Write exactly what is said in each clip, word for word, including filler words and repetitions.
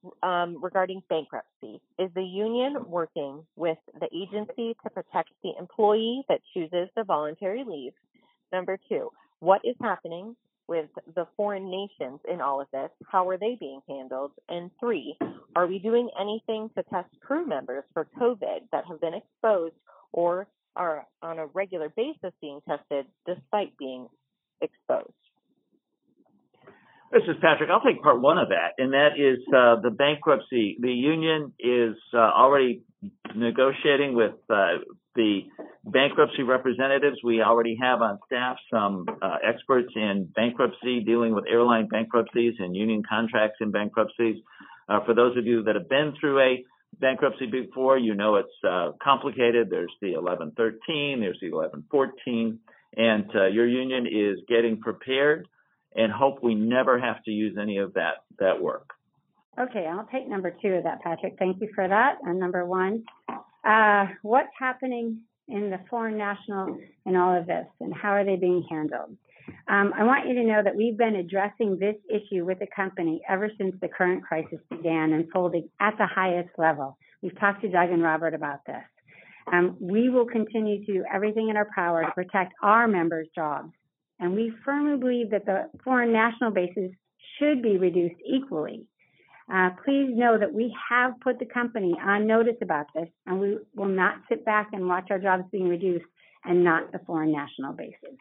um, regarding bankruptcy. Is the union working with the agency to protect the employee that chooses the voluntary leave? Number two, what is happening with the foreign nations in all of this? How are they being handled? And three, are we doing anything to test crew members for COVID that have been exposed or are on a regular basis being tested despite being exposed? This is Patrick. I'll take part one of that, and that is uh, the bankruptcy. The union is uh, already negotiating with uh, the bankruptcy representatives. We already have on staff some uh, experts in bankruptcy, dealing with airline bankruptcies and union contracts in bankruptcies. Uh, for those of you that have been through a bankruptcy before, you know it's uh, complicated. There's the eleven thirteen, there's the eleven fourteen, and uh, your union is getting prepared and hope we never have to use any of that, that work. Okay, I'll take number two of that, Patrick. Thank you for that. And number one, uh, what's happening in the foreign national in all of this, and how are they being handled? Um, I want you to know that we've been addressing this issue with the company ever since the current crisis began unfolding at the highest level. We've talked to Doug and Robert about this. Um, we will continue to do everything in our power to protect our members' jobs. And we firmly believe that the foreign national bases should be reduced equally. Uh, please know that we have put the company on notice about this, and we will not sit back and watch our jobs being reduced and not the foreign national bases.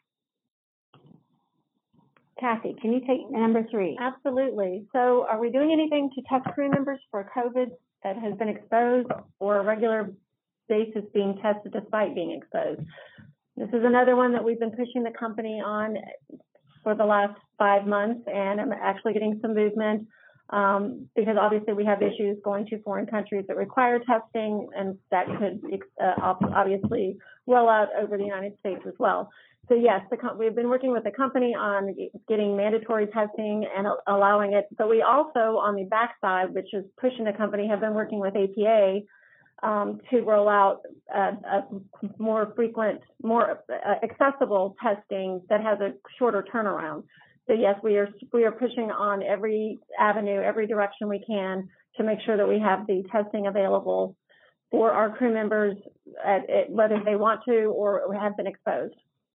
Kathy, can you take number three? Absolutely. So are we doing anything to test crew members for COVID that has been exposed, or a regular basis being tested despite being exposed? This is another one that we've been pushing the company on for the last five months, and I'm actually getting some movement um, because obviously we have issues going to foreign countries that require testing, and that could uh, obviously roll out over the United States as well. So yes, the we've been working with the company on getting mandatory testing and allowing it, but we also, on the backside, which is pushing the company, have been working with A P A Um, to roll out a, a more frequent, more uh, accessible testing that has a shorter turnaround. So yes, we are we are pushing on every avenue, every direction we can to make sure that we have the testing available for our crew members, at, at, whether they want to or have been exposed.